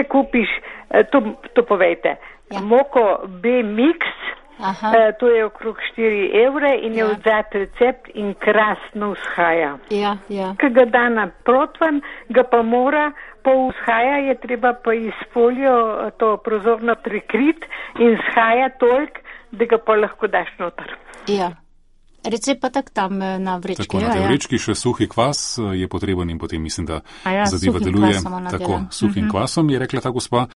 če kupiš, to povejte, moko B-mix, to je okrog 4 evre in je odzad recept in krasno vzhaja. Ko ga da na protvan, ga pa mora, pol vzhaja je treba pa iz folijo to prozorno prikriti in vzhaja toliko, da ga pa lahko daš noter. Recept pa tak tam na vrečki. Tako, na tej vrečki še suhi kvas je potreben in potem mislim, da zadeva deluje. Tako, suhim kvasom je rekla ta gospa.